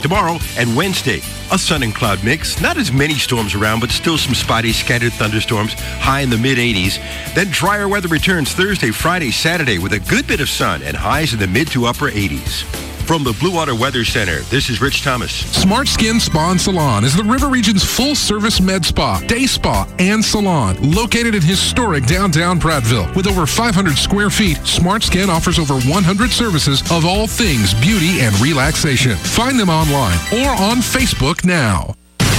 Tomorrow and Wednesday, a sun and cloud mix. Not as many storms around, but still some spotty scattered thunderstorms, high in the mid-80s. Then drier weather returns Thursday, Friday, Saturday with a good bit of sun and highs in the mid to upper 80s. From the Blue Water Weather Center, this is Rich Thomas. Smart Skin Spa and Salon is the River Region's full-service med spa, day spa, and salon. Located in historic downtown Prattville. With over 500 square feet, Smart Skin offers over 100 services of all things beauty and relaxation. Find them online or on Facebook now.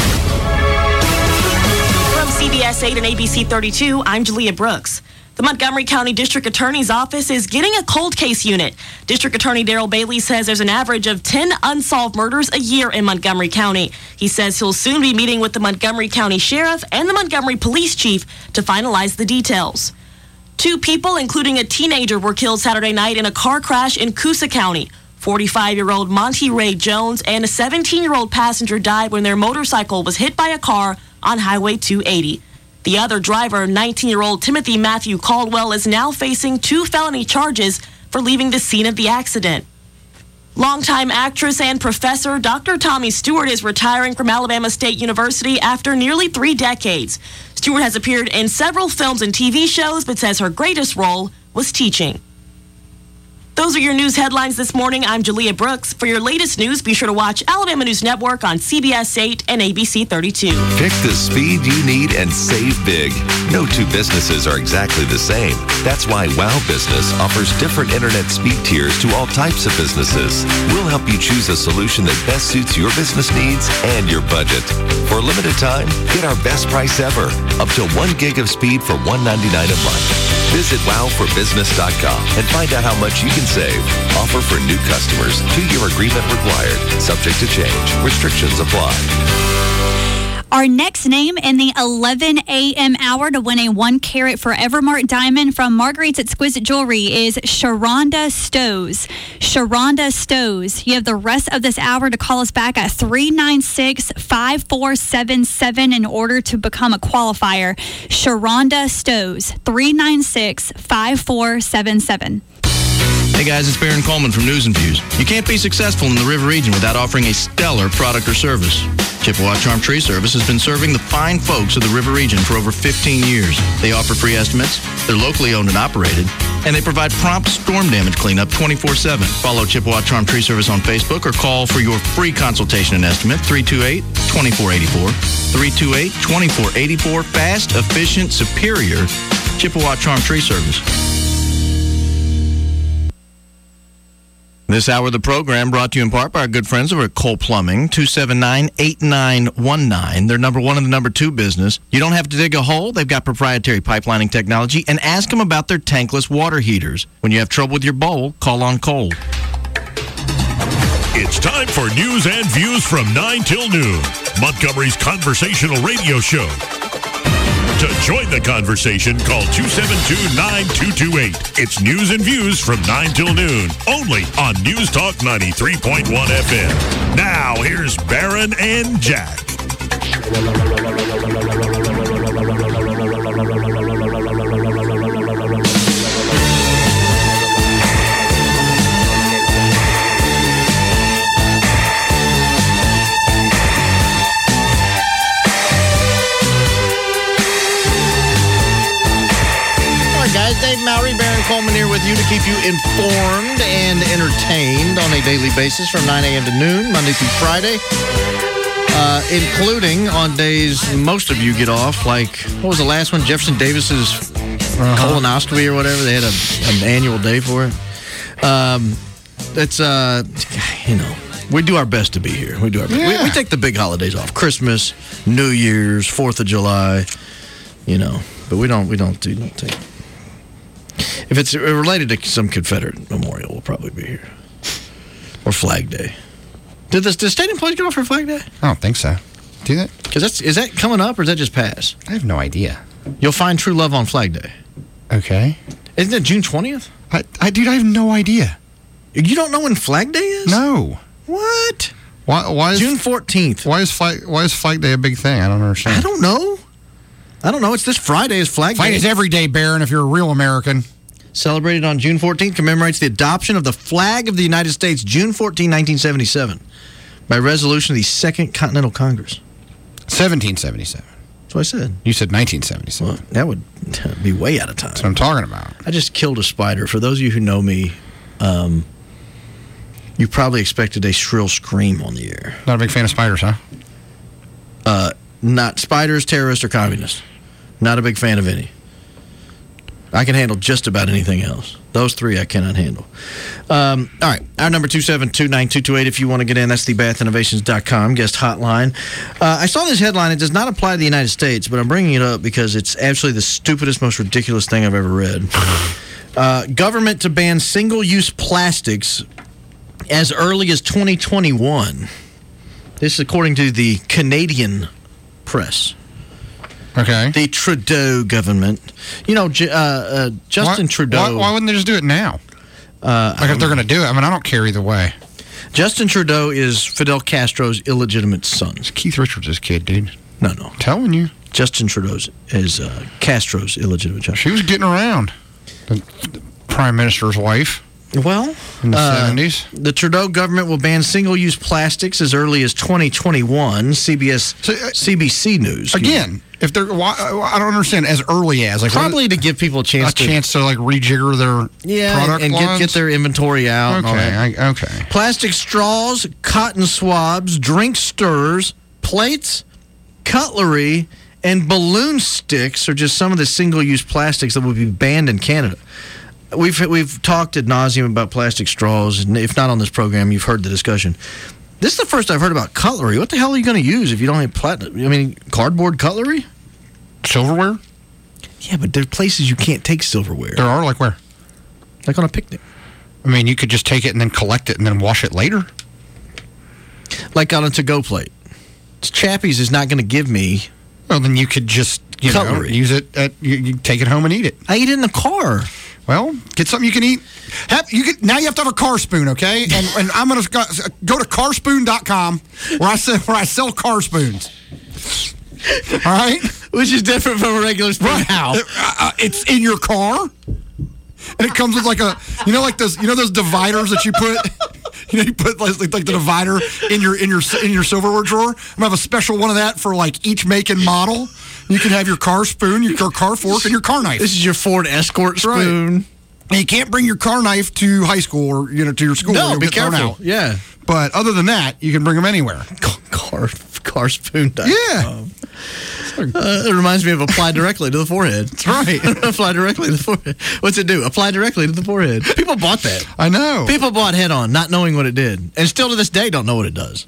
From CBS 8 and ABC 32, I'm Julia Brooks. The Montgomery County District Attorney's Office is getting a cold case unit. District Attorney Daryl Bailey says there's an average of 10 unsolved murders a year in Montgomery County. He says he'll soon be meeting with the Montgomery County Sheriff and the Montgomery Police Chief to finalize the details. 2 people, including a teenager, were killed Saturday night in a car crash in Coosa County. 45-year-old Monty Ray Jones and a 17-year-old passenger died when their motorcycle was hit by a car on Highway 280. The other driver, 19-year-old Timothy Matthew Caldwell, is now facing 2 felony charges for leaving the scene of the accident. Longtime actress and professor Dr. Tommy Stewart is retiring from Alabama State University after nearly 3 decades. Stewart has appeared in several films and TV shows, but says her greatest role was teaching. Those are your news headlines this morning. I'm Julia Brooks. For your latest news, be sure to watch Alabama News Network on CBS 8 and ABC 32. Pick the speed you need and save big. No 2 businesses are exactly the same. That's why Wow Business offers different internet speed tiers to all types of businesses. We'll help you choose a solution that best suits your business needs and your budget. For a limited time, get our best price ever, up to 1 gig of speed for $1.99 a month. Visit wowforbusiness.com and find out how much you can save. Offer for new customers. 2-year agreement required. Subject to change. Restrictions apply. Our next name in the 11 a.m. hour to win a 1-carat Forevermark diamond from Marguerite's Exquisite Jewelry is Sharonda Stows. Sharonda Stows. You have the rest of this hour to call us back at 396-5477 in order to become a qualifier. Sharonda Stows, 396-5477. Hey guys, it's Baron Coleman from News and Views. You can't be successful in the River Region without offering a stellar product or service. Chippewa Charm Tree Service has been serving the fine folks of the River Region for over 15 years. They offer free estimates, they're locally owned and operated, and they provide prompt storm damage cleanup 24/7. Follow Chippewa Charm Tree Service on Facebook or call for your free consultation and estimate, 328-2484. 328-2484. Fast, efficient, superior Chippewa Charm Tree Service. This hour of the program brought to you in part by our good friends over at Cole Plumbing, 279-8919. They're number 1 in the number 2 business. You don't have to dig a hole. They've got proprietary pipelining technology. And ask them about their tankless water heaters. When you have trouble with your bowl, call on Cole. It's time for News and Views from 9 till noon. Montgomery's conversational radio show. To join the conversation, call 272-9228. It's News and Views from 9 till noon, only on News Talk 93.1 FM. Now, here's Baron and Jack. Guys, Dave Mowry, Baron Coleman here with you to keep you informed and entertained on a daily basis from 9 a.m. to noon, Monday through Friday, including on days most of you get off, like, what was the last one? Jefferson Davis's colonoscopy or whatever. They had an annual day for it. It's, we do our best to be here. We do our best. Yeah. We take the big holidays off. Christmas, New Year's, 4th of July, but we don't take. If it's related to some Confederate memorial, we'll probably be here. Or Flag Day. Did state employees get off for Flag Day? I don't think so. Do that? Is that coming up or is that just passed? I have no idea. You'll find true love on Flag Day. Okay. Isn't it June 20th? Dude, I have no idea. You don't know when Flag Day is? No. What? Why is June 14th. Why is Flag Day a big thing? I don't understand. I don't know. It's this Friday is Flag Day. Flag is every day, Baron, if you're a real American. Celebrated on June 14th, commemorates the adoption of the flag of the United States, June 14, 1977. By resolution of the Second Continental Congress. 1777. That's what I said. You said 1977. Well, that would be way out of time. That's what I'm talking about. I just killed a spider. For those of you who know me, you probably expected a shrill scream on the air. Not a big fan of spiders, huh? Not spiders, terrorists, or communists. Not a big fan of any. I can handle just about anything else. Those three I cannot handle. All right. Our number 2729228 if you want to get in. That's the bathinnovations.com guest hotline. I saw this headline. It does not apply to the United States, but I'm bringing it up because it's absolutely the stupidest, most ridiculous thing I've ever read. Government to ban single-use plastics as early as 2021. This is according to the Canadian press. Okay. The Trudeau government. You know, Justin Trudeau. Why wouldn't they just do it now? If they're going to do it, I mean, I don't care either way. Justin Trudeau is Fidel Castro's illegitimate son. It's Keith Richards' kid, dude. No. I'm telling you. Justin Trudeau's is Castro's illegitimate child. She was getting around. The Prime Minister's wife. Well, in the 70s. The Trudeau government will ban single-use plastics as early as 2021. CBC News. Again, if they're, I don't understand. As early as, like, probably to give people a chance to like rejigger their product and lines? get their inventory out. Okay, okay. Plastic straws, cotton swabs, drink stirrers, plates, cutlery, and balloon sticks are just some of the single-use plastics that will be banned in Canada. We've talked ad nauseum about plastic straws, and if not on this program, you've heard the discussion. This is the first I've heard about cutlery. What the hell are you going to use if you don't have cardboard cutlery? Silverware? Yeah, but there are places you can't take silverware. There are, like where? Like on a picnic. I mean, you could just take it and then collect it and then wash it later. Like on a to-go plate. Chappie's is not going to give me. Well, then you could just cutlery. Use it. You take it home and eat it. I eat it in the car. Well, get something you can eat. Now you have to have a car spoon, okay? And I'm going to go to carspoon.com where I sell car spoons. All right? Which is different from a regular spoon. Right. How? It's in your car. And it comes with like those dividers that you put. You put like the divider in your silverware drawer. I'm gonna have a special one of that for like each make and model. You can have your car spoon, your car fork, and your car knife. This is your Ford Escort spoon. Right. And you can't bring your car knife to high school or to your school. No, be careful. Yeah. But other than that, you can bring them anywhere. Carspoon.com. Yeah. It reminds me of apply directly to the forehead. That's right. Apply directly to the forehead. What's it do? Apply directly to the forehead. People bought that. I know. People bought Head On, not knowing what it did. And still to this day don't know what it does.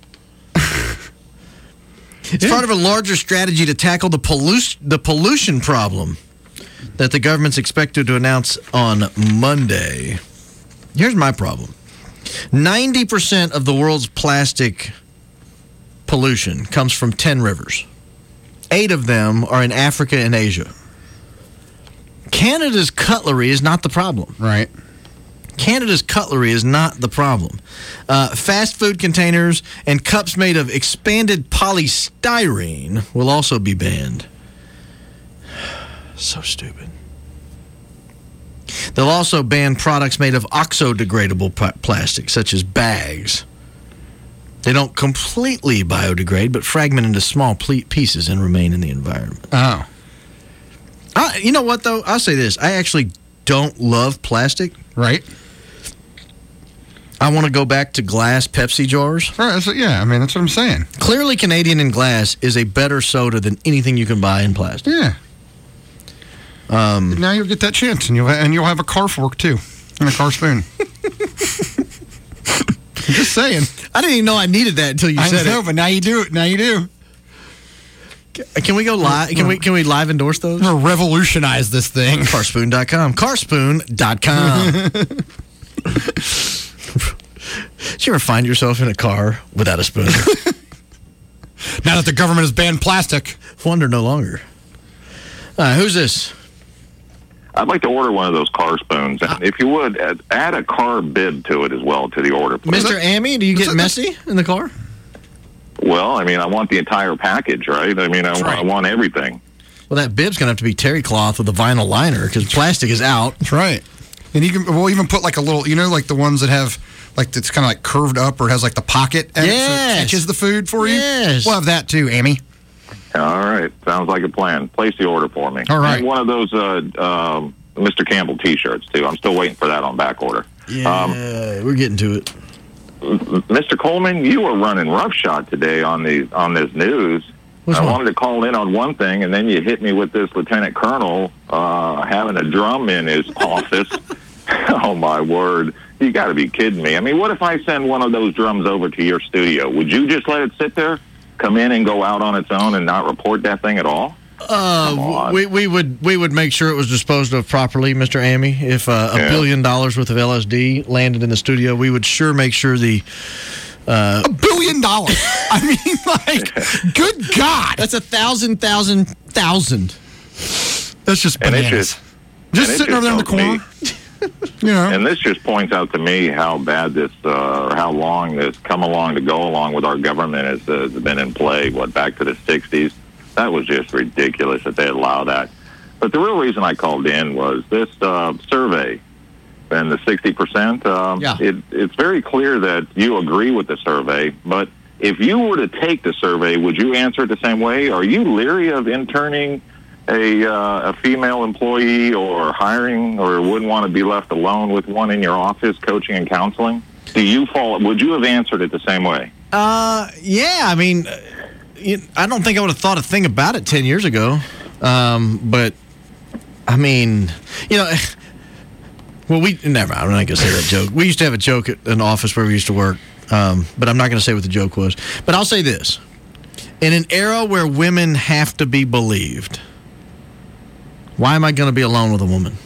It's part of a larger strategy to tackle the pollution problem that the government's expected to announce on Monday. Here's my problem. 90% of the world's plastic pollution comes from 10 rivers. 8 of them are in Africa and Asia. Canada's cutlery is not the problem. Right. Canada's cutlery is not the problem. Fast food containers and cups made of expanded polystyrene will also be banned. So stupid. They'll also ban products made of oxo-degradable plastic, such as bags. They don't completely biodegrade, but fragment into small pieces and remain in the environment. Oh. You know what, though? I'll say this. I actually don't love plastic. Right. I want to go back to glass Pepsi jars. Right. So, yeah, I mean, that's what I'm saying. Clearly, Canadian in glass is a better soda than anything you can buy in plastic. Yeah. Now you'll get that chance, and you'll have a car fork, too, and a car spoon. I'm just saying. I didn't even know I needed that until you said it. I know, but now you do it. Now you do. Can we go live? Can we live endorse those? We're gonna revolutionize this thing. Carspoon.com. Carspoon.com. Did you ever find yourself in a car without a spoon? Now that the government has banned plastic. Wonder no longer. Who's this? I'd like to order one of those car spoons. If you would, add a car bib to it as well to the order. Mr. Amy, do you get messy in the car? Well, I mean, I want the entire package, right? I mean, I want everything. Well, that bib's going to have to be terry cloth with a vinyl liner because plastic is out. That's right. And we'll even put like a little, like the ones that have like it's kind of like curved up, or it has like the pocket. And so it catches the food for you. Yes. We'll have that too, Amy. All right. Sounds like a plan. Place the order for me. All right. And one of those Mr. Campbell T-shirts, too. I'm still waiting for that on back order. Yeah, we're getting to it. Mr. Coleman, you were running roughshod today on this news. I wanted to call in on one thing, and then you hit me with this Lieutenant Colonel having a drum in his office. Oh, my word. You got to be kidding me. I mean, what if I send one of those drums over to your studio? Would you just let it sit there, come in and go out on its own and not report that thing at all? We would make sure it was disposed of properly, Mr. Amy. If $1 billion worth of LSD landed in the studio, we would sure make sure the $1 billion. I mean, like, good God. That's 1,000. That's just bananas. Just sitting over there in the corner. And this just points out to me how bad this, or how long this come along to go along with our government has been in play, back to the 60s. That was just ridiculous that they allow that. But the real reason I called in was this survey and the 60%. It's very clear that you agree with the survey, but if you were to take the survey, would you answer it the same way? Are you leery of interning a female employee or hiring, or wouldn't want to be left alone with one in your office coaching and counseling? Would you have answered it the same way? Yeah, I mean, I don't think I would have thought a thing about it 10 years ago. But, I mean, well, I'm not going to say that joke. We used to have a joke at an office where we used to work, but I'm not going to say what the joke was. But I'll say this. In an era where women have to be believed, why am I going to be alone with a woman?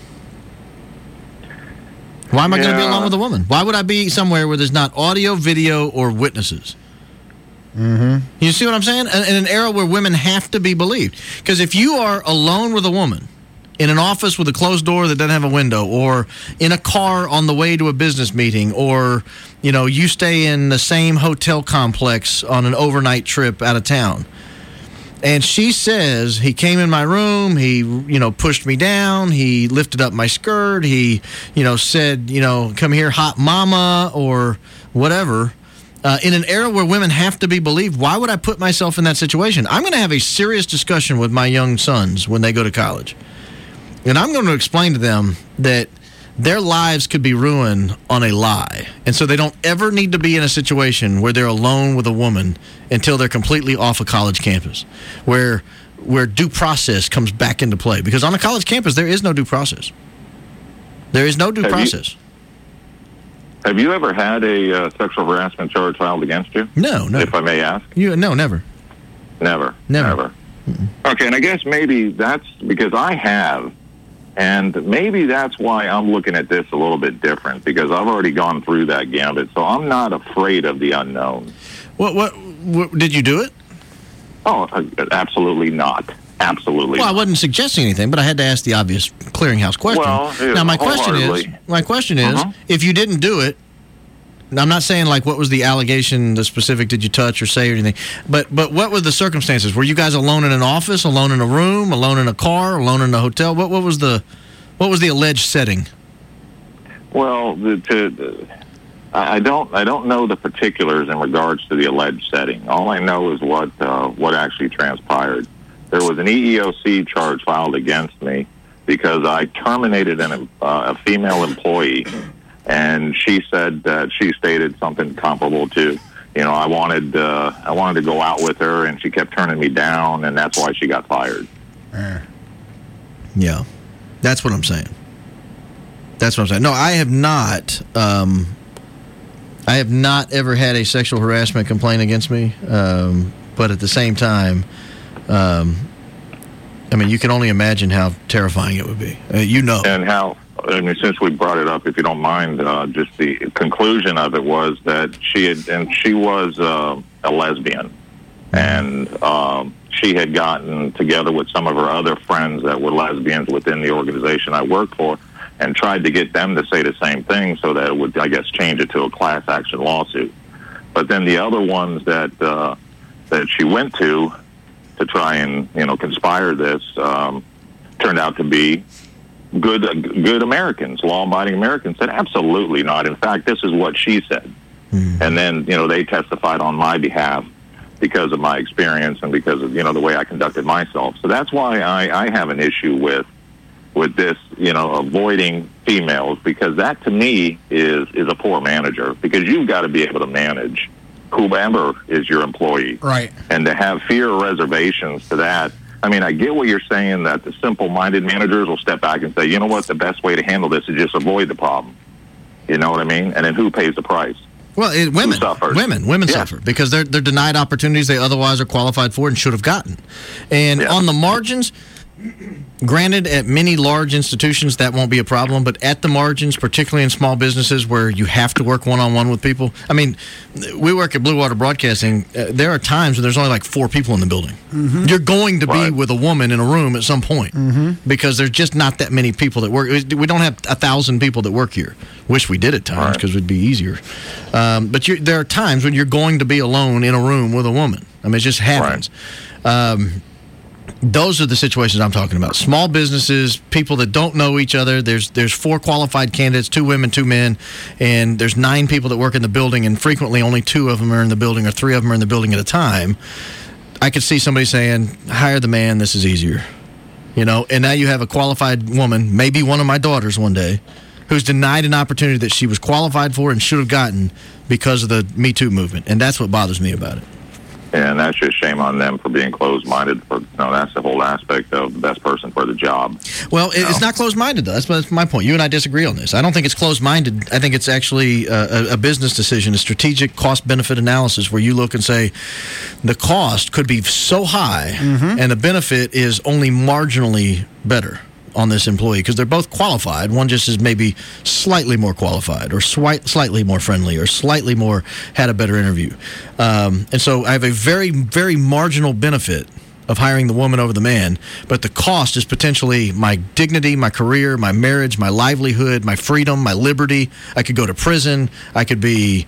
Why am I going to be alone with a woman? Why would I be somewhere where there's not audio, video, or witnesses? Mm-hmm. You see what I'm saying? In an era where women have to be believed. Because if you are alone with a woman in an office with a closed door that doesn't have a window, or in a car on the way to a business meeting, or, you stay in the same hotel complex on an overnight trip out of town, and she says, he came in my room, he, pushed me down, he lifted up my skirt, he, said, come here, hot mama, or whatever. In an era where women have to be believed, why would I put myself in that situation? I'm going to have a serious discussion with my young sons when they go to college. And I'm going to explain to them that their lives could be ruined on a lie. And so they don't ever need to be in a situation where they're alone with a woman until they're completely off a college campus, where due process comes back into play. Because on a college campus, there is no due process. There is no due process. Have you ever had a sexual harassment charge filed against you? No. If I may ask? No, never. Never. Mm-mm. Okay, and I guess maybe that's because I have, and maybe that's why I'm looking at this a little bit different, because I've already gone through that gambit, so I'm not afraid of the unknown. What did you do it? Oh, absolutely not. Absolutely. Well, I wasn't suggesting anything, but I had to ask the obvious clearinghouse question. Well, now, my question is, if you didn't do it, I'm not saying like what was the allegation, the specific did you touch or say or anything, but what were the circumstances? Were you guys alone in an office, alone in a room, alone in a car, alone in a hotel? What was the alleged setting? Well, I don't know the particulars in regards to the alleged setting. All I know is what actually transpired. There was an EEOC charge filed against me because I terminated a female employee, and she said that she stated something comparable to, I wanted to go out with her, and she kept turning me down, and that's why she got fired. Yeah, that's what I'm saying. No, I have not. I have not ever had a sexual harassment complaint against me, but at the same time, you can only imagine how terrifying it would be. And how, since we brought it up, if you don't mind, just the conclusion of it was that she was a lesbian, and she had gotten together with some of her other friends that were lesbians within the organization I worked for, and tried to get them to say the same thing so that it would, I guess, change it to a class action lawsuit. But then the other ones that she went to try and, conspire this, turned out to be good Americans, law-abiding Americans, said absolutely not. In fact, this is what she said. And then, they testified on my behalf because of my experience and because of, the way I conducted myself. So that's why I have an issue with this, avoiding females, because that to me is a poor manager, because you've got to be able to manage whoever is your employee. Right. And to have fear or reservations to that, I mean, I get what you're saying, that the simple-minded managers will step back and say, you know what, the best way to handle this is just avoid the problem. You know what I mean? And then who pays the price? Well, women suffer because they're denied opportunities they otherwise are qualified for and should have gotten. And on the margins, granted, at many large institutions that won't be a problem, but at the margins, particularly in small businesses where you have to work one-on-one with people. I mean, we work at Blue Water Broadcasting. There are times when there's only like 4 people in the building. You're going to be with a woman in a room at some point because there's just not that many people that work. We don't have 1,000 people that work here. Wish we did at times because it would be easier. But there are times when you're going to be alone in a room with a woman. I mean, it just happens. Those are the situations I'm talking about. Small businesses, people that don't know each other. There's 4 qualified candidates, 2 women, 2 men, and there's 9 people that work in the building, and frequently only 2 of them are in the building or 3 of them are in the building at a time. I could see somebody saying, hire the man, this is easier. And now you have a qualified woman, maybe one of my daughters one day, who's denied an opportunity that she was qualified for and should have gotten because of the Me Too movement. And that's what bothers me about it. And that's just shame on them for being closed-minded. That's the whole aspect of the best person for the job. Well, it's not closed-minded, though. That's my point. You and I disagree on this. I don't think it's closed-minded. I think it's actually a business decision, a strategic cost-benefit analysis where you look and say the cost could be so high and the benefit is only marginally better on this employee because they're both qualified. One just is maybe slightly more qualified or slightly more friendly or slightly more had a better interview. And so I have a very, very marginal benefit of hiring the woman over the man, but the cost is potentially my dignity, my career, my marriage, my livelihood, my freedom, my liberty. I could go to prison. I could be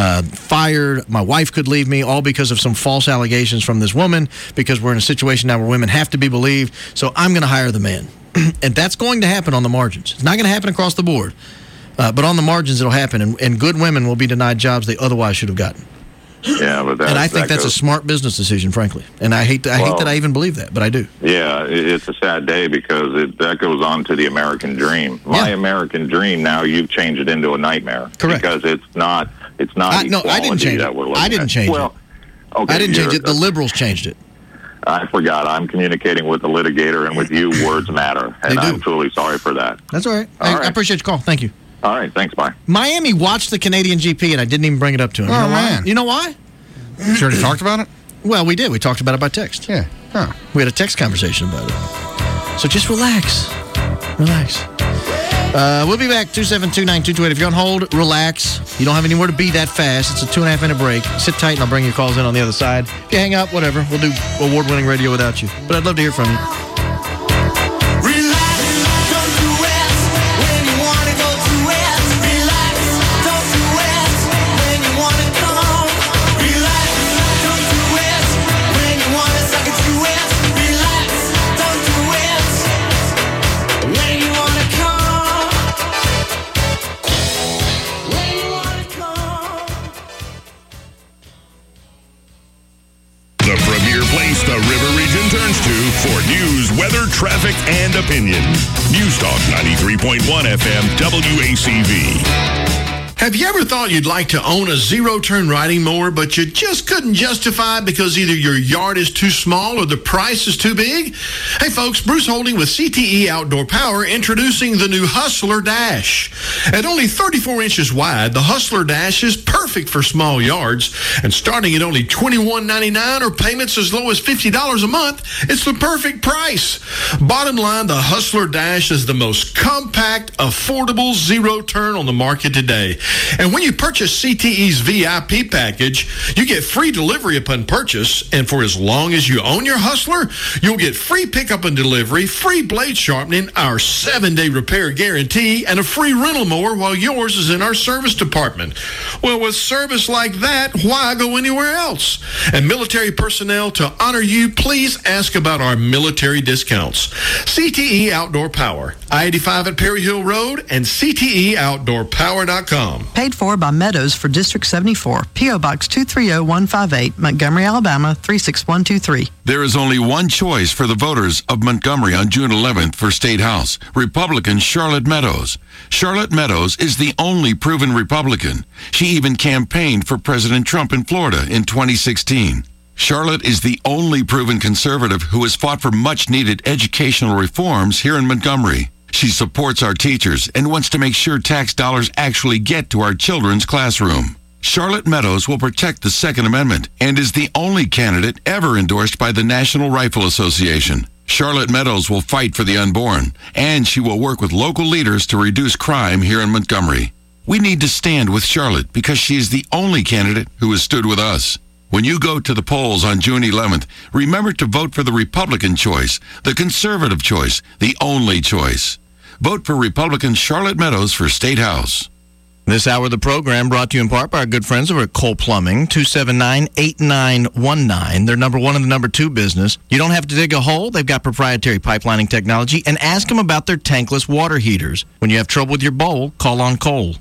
fired. My wife could leave me, all because of some false allegations from this woman, because we're in a situation now where women have to be believed. So I'm going to hire the man. And that's going to happen on the margins. It's not going to happen across the board. But on the margins, it'll happen. And good women will be denied jobs they otherwise should have gotten. Yeah, but and I think that's a smart business decision, frankly. And I hate that I even believe that, but I do. Yeah, it's a sad day because that goes on to the American dream. My American dream, now you've changed it into a nightmare. Correct. Because it's not equality I didn't change that we're looking I didn't at. change well, it. Okay, I didn't change it. The liberals changed it. I forgot. I'm communicating with the litigator, and with you, words matter. And I'm truly sorry for that. That's all right. I appreciate your call. Thank you. All right. Thanks. Bye. Miami watched the Canadian GP, and I didn't even bring it up to him. Oh, man. You know why? You already talked about it? Well, we did. We talked about it by text. Yeah. Huh. We had a text conversation about it. So just relax. Relax. We'll be back, 272-9228. If you're on hold, relax. You don't have anywhere to be that fast. It's a 2.5-minute break. Sit tight, and I'll bring your calls in on the other side. If you hang up, whatever. We'll do award-winning radio without you. But I'd love to hear from you. The River Region turns to for news, weather, traffic, and opinion. News Talk 93.1 FM WACV. Have you ever thought you'd like to own a zero-turn riding mower, but you just couldn't justify it because either your yard is too small or the price is too big? Hey folks, Bruce Holding with CTE Outdoor Power introducing the new Hustler Dash. At only 34 inches wide, the Hustler Dash is perfect for small yards, and starting at only $21.99 or payments as low as $50 a month, it's the perfect price. Bottom line, the Hustler Dash is the most compact, affordable zero-turn on the market today. And when you purchase CTE's VIP package, you get free delivery upon purchase, and for as long as you own your Hustler, you'll get free pickup and delivery, free blade sharpening, our 7-day repair guarantee, and a free rental mower while yours is in our service department. Well, with service like that, why go anywhere else? And military personnel, to honor you, please ask about our military discounts. CTE Outdoor Power, I-85 at Perry Hill Road, and CTEOutdoorPower.com. Paid for by Meadows for District 74, P.O. Box 230158, Montgomery, Alabama 36123. There is only one choice for the voters of Montgomery on June 11th for State House, Republican Charlotte Meadows. Charlotte Meadows is the only proven Republican. She even campaigned for President Trump in Florida in 2016. Charlotte is the only proven conservative who has fought for much-needed educational reforms here in Montgomery. She supports our teachers and wants to make sure tax dollars actually get to our children's classroom. Charlotte Meadows will protect the Second Amendment and is the only candidate ever endorsed by the National Rifle Association. Charlotte Meadows will fight for the unborn, and she will work with local leaders to reduce crime here in Montgomery. We need to stand with Charlotte because she is the only candidate who has stood with us. When you go to the polls on June 11th, remember to vote for the Republican choice, the conservative choice, the only choice. Vote for Republican Charlotte Meadows for State House. This hour of the program brought to you in part by our good friends over at Cole Plumbing, 279-8919. They're number one in the number two business. You don't have to dig a hole. They've got proprietary pipelining technology. And ask them about their tankless water heaters. When you have trouble with your bowl, call on Cole.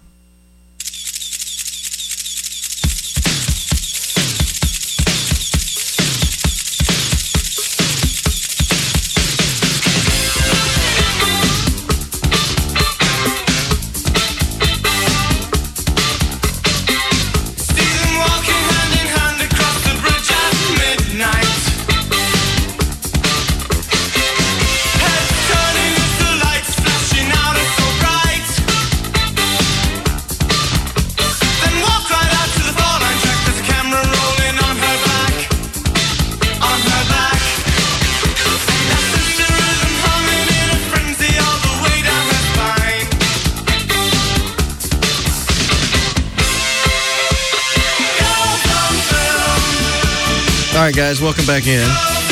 All right, guys, welcome back in.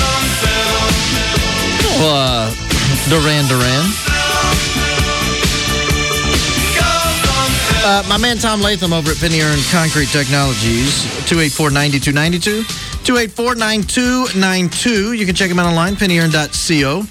Duran. My man Tom Latham over at Penny Earned Concrete Technologies, 284-9292, 284-9292. You can check him out online, pennyearned.co,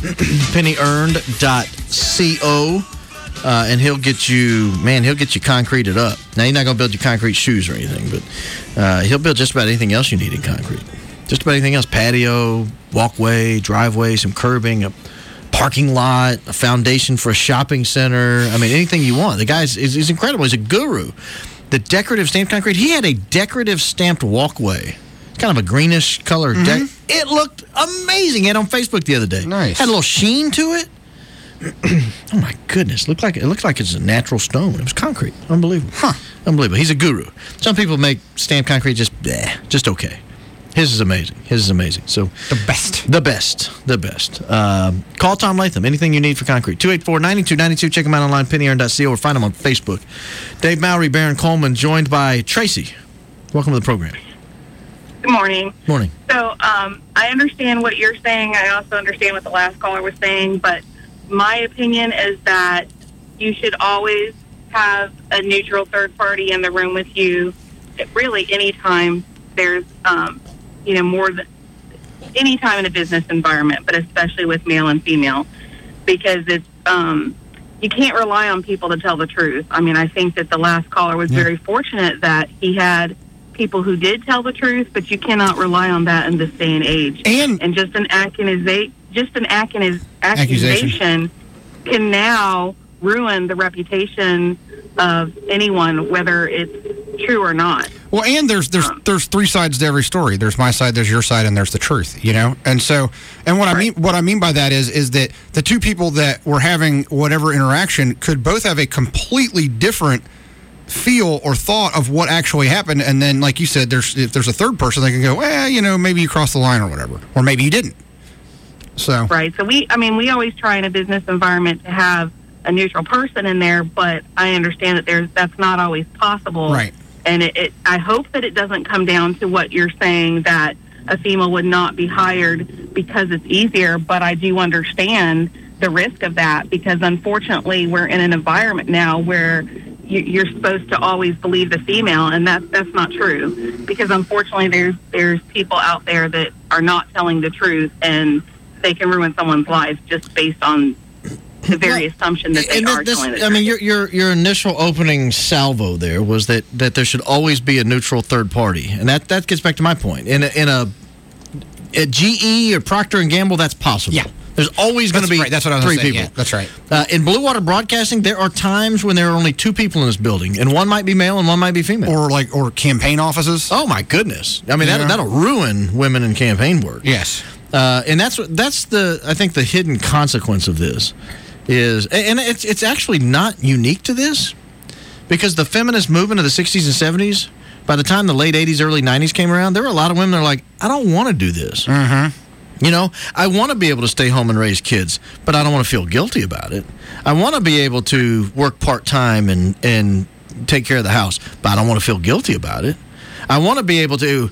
pennyearned.co, and he'll get you concreted up. Now, you're not going to build your concrete shoes or anything, but he'll build just about anything else you need in concrete. Just about anything else, patio, walkway, driveway, some curbing, a parking lot, a foundation for a shopping center. I mean, anything you want. The guy is incredible. He's a guru. The decorative stamped concrete, he had a decorative stamped walkway. Kind of a greenish color deck. It looked amazing. He had it on Facebook the other day. Nice. Had a little sheen to it. Oh my goodness! It looks like it's a natural stone. It was concrete. Unbelievable. Unbelievable. He's a guru. Some people make stamped concrete just okay. His is amazing. So the best. Call Tom Latham. Anything you need for concrete. 284-9292. Check him out online, pennyearned.co, or find him on Facebook. Dave Mowry, Baron Coleman, joined by Tracy. Welcome to the program. Good morning. Morning. So I understand what you're saying. I also understand what the last caller was saying, but my opinion is that you should always have a neutral third party in the room with you. Really, anytime there's, more than any time in a business environment, but especially with male and female, because it's you can't rely on people to tell the truth. I mean, I think that the last caller was very fortunate that he had people who did tell the truth, but you cannot rely on that in this day and age. And just an accusation can now ruin the reputation of anyone, whether it's true or not. Well, and there's three sides to every story. There's my side, there's your side, and there's the truth. You know, and what I mean by that is that the two people that were having whatever interaction could both have a completely different feel or thought of what actually happened, and then, like you said, if there's a third person, they can go, maybe you crossed the line or whatever, or maybe you didn't. So right. So we always try in a business environment to have a neutral person in there, but I understand that that's not always possible. Right. And I hope that it doesn't come down to what you're saying, that a female would not be hired because it's easier, but I do understand the risk of that, because unfortunately we're in an environment now where you're supposed to always believe the female, and that's not true, because unfortunately there's people out there that are not telling the truth, and they can ruin someone's life just based on the very assumption that they are telling the truth. I mean, your initial opening salvo there was that there should always be a neutral third party, and that gets back to my point. At GE or Procter & Gamble, that's possible. Yeah. There's always going to be that's what I was three saying. people. Yeah, that's right. In Blue Water Broadcasting, there are times when there are only two people in this building, and one might be male and one might be female. Or campaign offices. Oh my goodness! I mean, that'll ruin women in campaign work. Yes. And that's I think the hidden consequence of this is, and it's actually not unique to this, because the feminist movement of the 60s and 70s, by the time the late 80s, early 90s came around, there were a lot of women that are like, I don't want to do this. Mm-hmm. You know, I want to be able to stay home and raise kids, but I don't want to feel guilty about it. I want to be able to work part-time and take care of the house, but I don't want to feel guilty about it. I want to be able to,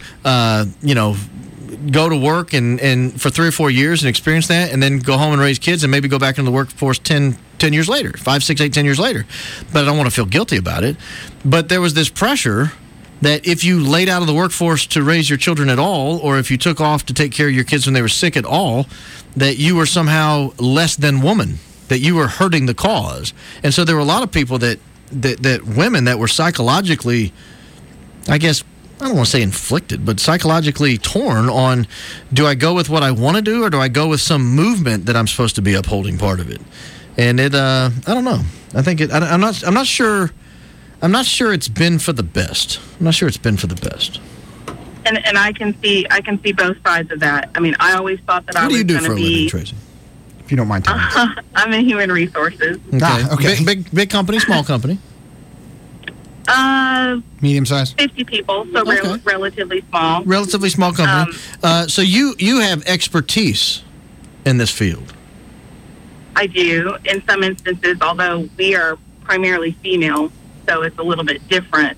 go to work and for 3 or 4 years and experience that, and then go home and raise kids and maybe go back into the workforce 10 years later, 5, 6, 8, 10 years later. But I don't want to feel guilty about it. But there was this pressure that if you laid out of the workforce to raise your children at all, or if you took off to take care of your kids when they were sick at all, that you were somehow less than woman, that you were hurting the cause. And so there were a lot of people that women that were psychologically, I guess, I don't want to say inflicted, but psychologically torn on, do I go with what I want to do, or do I go with some movement that I'm supposed to be upholding part of it? And I don't know. I think I'm not sure. I'm not sure it's been for the best. And I can see both sides of that. I mean, I always thought that I was going to be. What do you do for a living, Tracy? If you don't mind telling us. I'm in human resources. Okay. Big company, small company? Medium size? 50 people, so relatively small. Relatively small company. So you have expertise in this field. I do, in some instances, although we are primarily female, so it's a little bit different.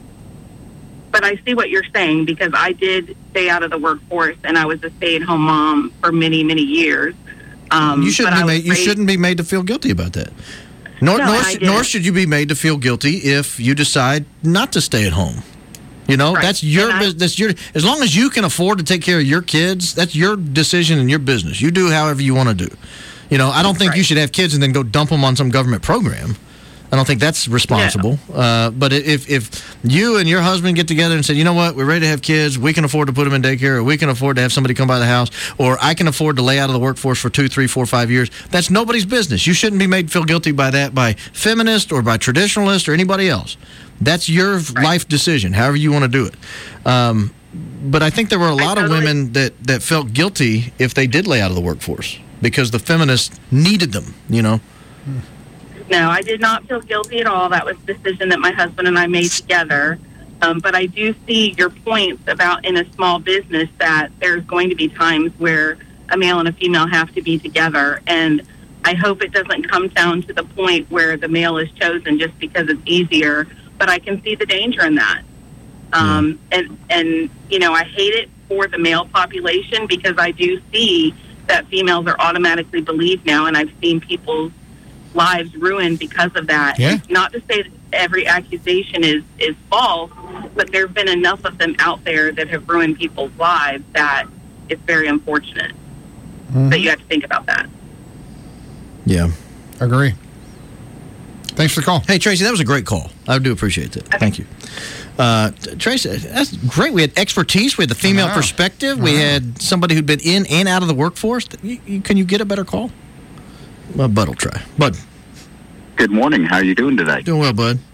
But I see what you're saying, because I did stay out of the workforce, and I was a stay-at-home mom for many, many years. You shouldn't be made to feel guilty about that. Nor should you be made to feel guilty if you decide not to stay at home. You know, right. That's your business. As long as you can afford to take care of your kids, that's your decision and your business. You do however you want to do. You know, I don't think you should have kids and then go dump them on some government program. I don't think that's responsible. Yeah. But if you and your husband get together and say, you know what, we're ready to have kids, we can afford to put them in daycare, or we can afford to have somebody come by the house, or I can afford to lay out of the workforce for 2, 3, 4, 5 years, that's nobody's business. You shouldn't be made to feel guilty by that by feminists or by traditionalists or anybody else. That's your life decision, however you want to do it. But I think there were a lot of women that felt guilty if they did lay out of the workforce because the feminists needed them, you know. No, I did not feel guilty at all. That was a decision that my husband and I made together. But I do see your points about in a small business that there's going to be times where a male and a female have to be together. And I hope it doesn't come down to the point where the male is chosen just because it's easier. But I can see the danger in that. And you know, I hate it for the male population because I do see that females are automatically believed now. And I've seen people's lives ruined because of that. Yeah. Not to say that every accusation is false, but there have been enough of them out there that have ruined people's lives that it's very unfortunate. That you have to think about that. Yeah. Agree. Thanks for the call. Hey, Tracy, that was a great call. I do appreciate it. Okay. Thank you. Tracy, that's great. We had expertise. We had the female perspective. We had somebody who'd been in and out of the workforce. Can you get a better call? Well, Bud will try. Bud. Good morning. How are you doing today? Doing well, Bud.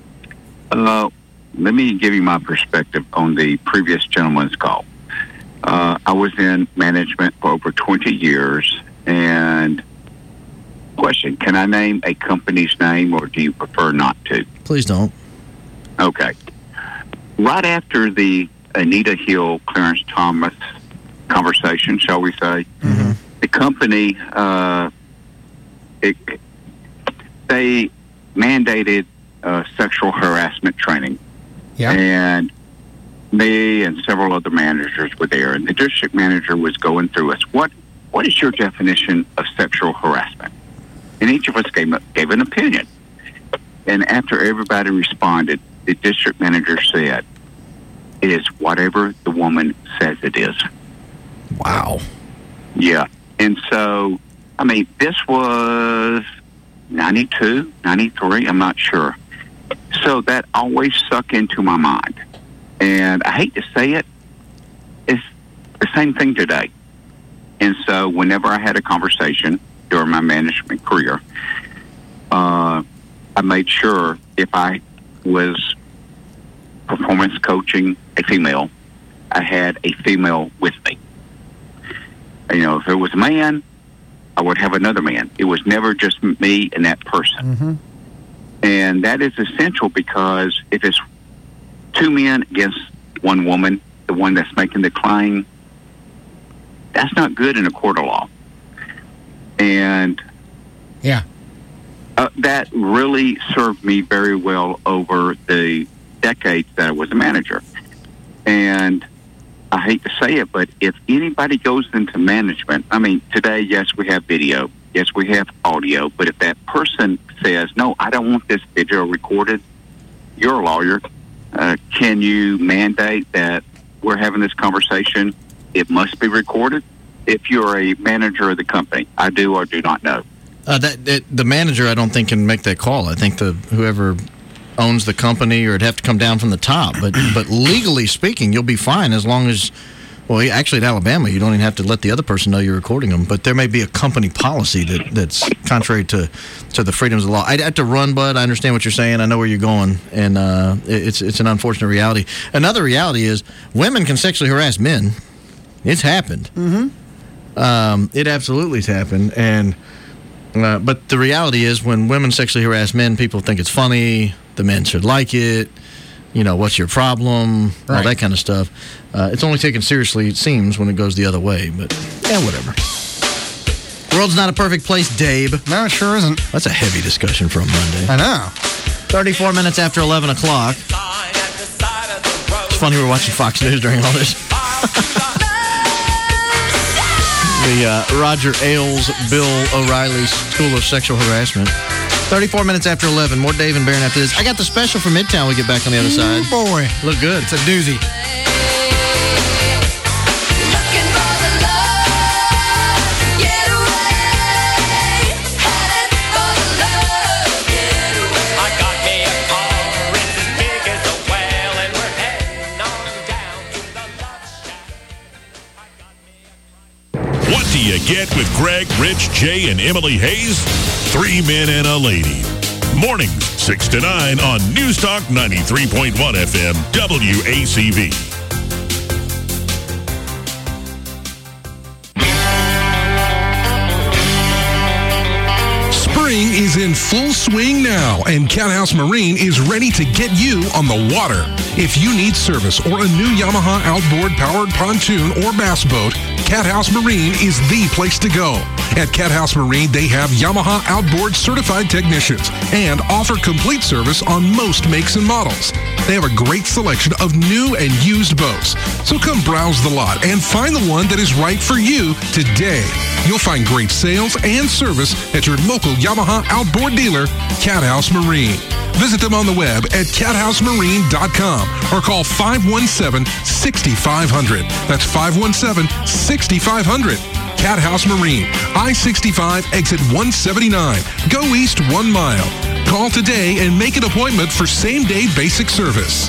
Let me give you my perspective on the previous gentleman's call. I was in management for over 20 years, and question, can I name a company's name, or do you prefer not to? Please don't. Okay. Right after the Anita Hill, Clarence Thomas conversation, shall we say, the company... they mandated sexual harassment training. Yeah. And me and several other managers were there, and the district manager was going through us. What is your definition of sexual harassment? And each of us gave an opinion. And after everybody responded, the district manager said, "It is whatever the woman says it is." Wow. Yeah. And so, I mean, this was 92, 93, I'm not sure. So that always stuck into my mind. And I hate to say it, it's the same thing today. And so whenever I had a conversation during my management career, I made sure if I was performance coaching a female, I had a female with me. You know, if it was a man, I would have another man. It was never just me and that person. Mm-hmm. And that is essential, because if it's two men against one woman, the one that's making the claim, that's not good in a court of law. And yeah, that really served me very well over the decades that I was a manager. And I hate to say it, but if anybody goes into management, I mean, today, yes, we have video. Yes, we have audio. But if that person says, "No, I don't want this video recorded," you're a lawyer. Can you mandate that we're having this conversation? It must be recorded. If you're a manager of the company, I do or do not know. The manager, I don't think, can make that call. I think whoever owns the company, or it'd have to come down from the top. But legally speaking, you'll be fine as long as, well, actually at Alabama, you don't even have to let the other person know you're recording them. But there may be a company policy that's contrary to the freedoms of the law. I'd have to run, Bud. I understand what you're saying. I know where you're going, and it's an unfortunate reality. Another reality is women can sexually harass men. It's happened. Mm-hmm. It absolutely has happened, and but the reality is, when women sexually harass men, people think it's funny. The men should like it. You know, what's your problem? Right. All that kind of stuff. It's only taken seriously, it seems, when it goes the other way. But, yeah, whatever. World's not a perfect place, Dave. No, it sure isn't. That's a heavy discussion for a Monday. I know. 34 minutes after 11 o'clock. It's funny we're watching Fox News during all this. The Roger Ailes, Bill O'Reilly School of Sexual Harassment. 34 minutes after 11. More Dave and Barron after this. I got the special for Midtown. We get back on the other side. Boy. Look good. It's a doozy. What do you get with Greg, Rich, Jay, and Emily Hayes? 3 men and a lady. Mornings, 6 to 9 on News Talk 93.1 FM, WACV. Spring is in full swing now, and Cat House Marine is ready to get you on the water. If you need service or a new Yamaha outboard powered pontoon or bass boat, Cat House Marine is the place to go. At Cat House Marine, they have Yamaha outboard certified technicians and offer complete service on most makes and models. They have a great selection of new and used boats. So come browse the lot and find the one that is right for you today. You'll find great sales and service at your local Yamaha outboard dealer, Cat House Marine. Visit them on the web at cathousemarine.com or call 517-6500. That's 517-6500. Cat House Marine, I-65, exit 179. Go east 1 mile. Call today and make an appointment for same-day basic service.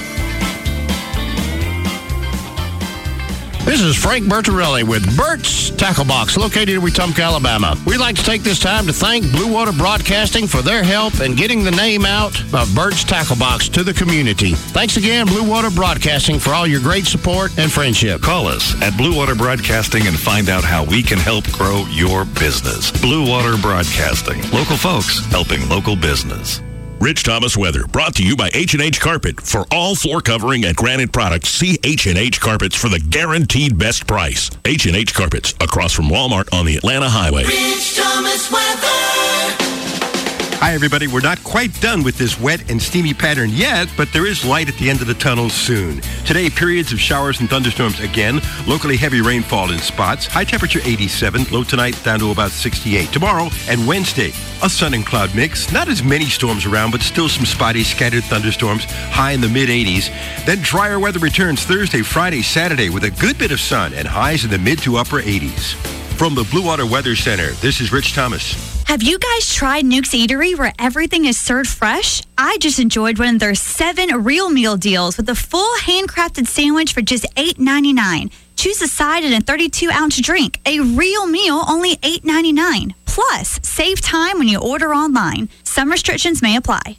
This is Frank Bertarelli with Bert's Tackle Box, located in Wetumpka, Alabama. We'd like to take this time to thank Blue Water Broadcasting for their help in getting the name out of Bert's Tackle Box to the community. Thanks again, Blue Water Broadcasting, for all your great support and friendship. Call us at Blue Water Broadcasting and find out how we can help grow your business. Blue Water Broadcasting. Local folks helping local business. Rich Thomas Weather, brought to you by H&H Carpet. For all floor covering and granite products, see H&H Carpets for the guaranteed best price. H&H Carpets, across from Walmart on the Atlanta Highway. Rich Thomas Weather. Hi, everybody. We're not quite done with this wet and steamy pattern yet, but there is light at the end of the tunnel soon. Today, periods of showers and thunderstorms again. Locally heavy rainfall in spots. High temperature 87. Low tonight down to about 68. Tomorrow and Wednesday, a sun and cloud mix. Not as many storms around, but still some spotty scattered thunderstorms. High in the mid-80s. Then drier weather returns Thursday, Friday, Saturday with a good bit of sun and highs in the mid to upper 80s. From the Blue Water Weather Center, this is Rich Thomas. Have you guys tried Nuke's Eatery where everything is served fresh? I just enjoyed one of their 7 real meal deals with a full handcrafted sandwich for just $8.99. Choose a side and a 32-ounce drink. A real meal, only $8.99. Plus, save time when you order online. Some restrictions may apply.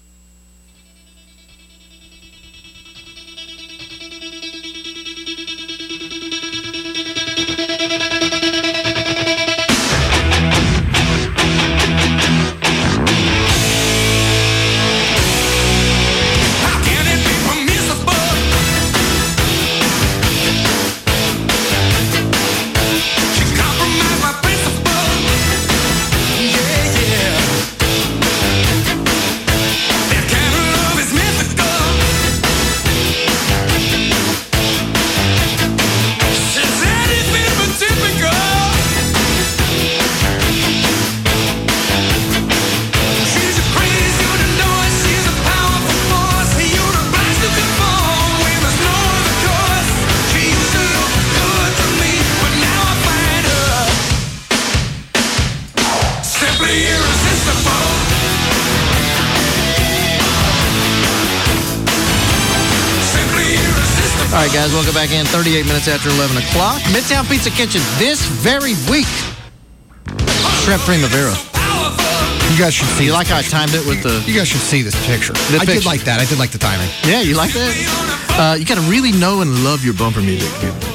All right, guys, welcome back in. 38 minutes after 11 o'clock. Midtown Pizza Kitchen this very week. Shrimp Primavera. You guys should see. You like how I timed it with the... You guys should see this picture. I did like that. I did like the timing. Yeah, you like that? You got to really know and love your bumper music.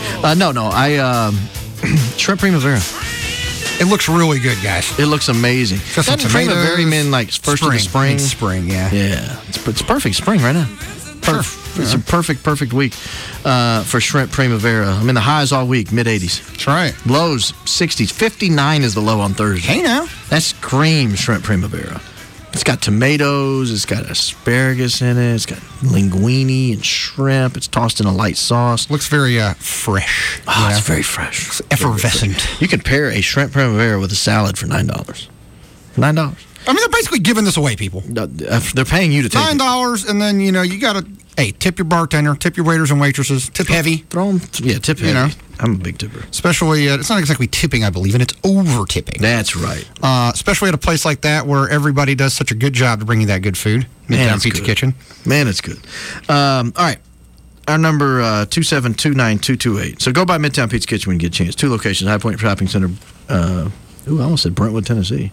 Shrimp Primavera. It looks really good, guys. It looks amazing. Got some tomatoes. Primavera mean like first of the spring? Spring, yeah. Yeah. It's perfect spring right now. Sure. It's a perfect week for Shrimp Primavera. I mean, the highs all week, mid-80s. That's right. Lows, 60s. 59 is the low on Thursday. Hey, now. That's cream Shrimp Primavera. It's got tomatoes. It's got asparagus in it. It's got linguine and shrimp. It's tossed in a light sauce. Looks very fresh. Oh, it's very fresh. It's effervescent. You can pair a Shrimp Primavera with a salad for $9. $9. I mean, they're basically giving this away, people. They're paying you to take $9, and then, you got to, tip your bartender, tip your waiters and waitresses, tip heavy. Throw them, tip heavy. I'm a big tipper. Especially, it's not exactly tipping, I believe, and it's over-tipping. That's right. Especially at a place like that where everybody does such a good job to bring you that good food. Midtown Pizza Kitchen. Man, it's good. All right. Our number, 2729228. So go by Midtown Pizza Kitchen when you get a chance. 2 locations, High Point Shopping Center. I almost said Brentwood, Tennessee.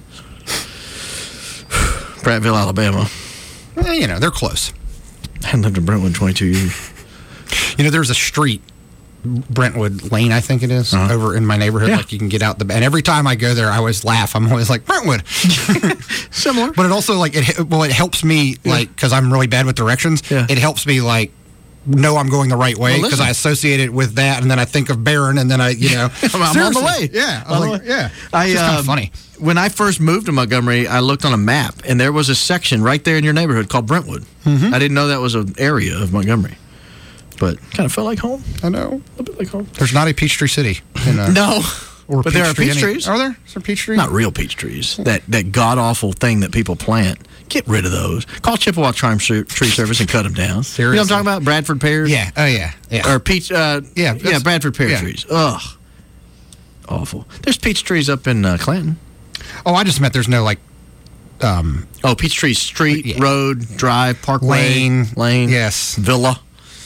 Prattville, Alabama. They're close. I lived in Brentwood 22 years. There's a street, Brentwood Lane, I think it is, over in my neighborhood. Yeah. Like you can get out and every time I go there, I always laugh. I'm always like, Brentwood. Similar. But it also, it helps me, because I'm really bad with directions. Yeah. It helps me, know I'm going the right way because I associate it with that, and then I think of Barron, and then I'm on the way. Yeah. It's just kind of funny. When I first moved to Montgomery, I looked on a map, and there was a section right there in your neighborhood called Brentwood. Mm-hmm. I didn't know that was an area of Montgomery, but kind of felt like home. I know. A little bit like home. There's not a Peachtree City. No. Or but there are peach trees. Are there? Is there peach trees? Not real peach trees. That god-awful thing that people plant. Get rid of those. Call Chippewa Tree Service and cut them down. Seriously? You know what I'm talking about? Bradford pears? Yeah. Oh, yeah. Or peach, Bradford pear trees. Ugh. Awful. There's peach trees up in Clanton. Oh, I just meant there's no, Peachtree Street, Road, Drive, Parkway. Lane. Yes. Villa.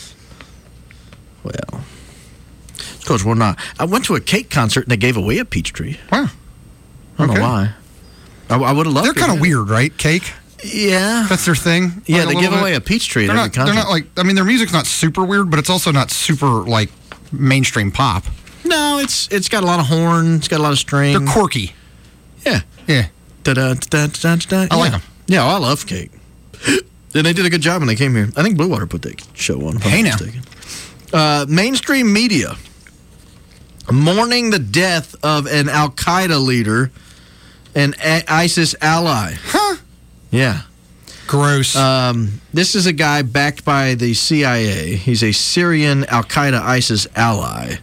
Well, because we're not. I went to a cake concert and they gave away a peach tree. Wow. I don't know why. I would have loved it. They're kind of weird, right? Cake? Yeah. That's their thing? Yeah, they give away a peach tree at every concert. They're not their music's not super weird, but it's also not super, mainstream pop. No, it's got a lot of horn. It's got a lot of string. They're quirky. Yeah. Yeah. I like them. Yeah, I love cake. And they did a good job when they came here. I think Blue Water put that show on, if I'm not mistaken. Mainstream media mourning the death of an Al-Qaeda leader and ISIS ally. Huh? Yeah. Gross. This is a guy backed by the CIA. He's a Syrian Al-Qaeda ISIS ally.